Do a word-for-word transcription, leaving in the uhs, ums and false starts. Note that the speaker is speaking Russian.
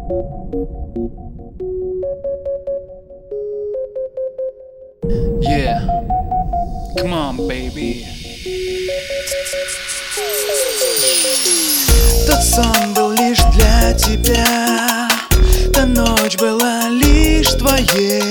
Yeah, come on, baby. Тот сон был лишь для тебя, та ночь была лишь твоей.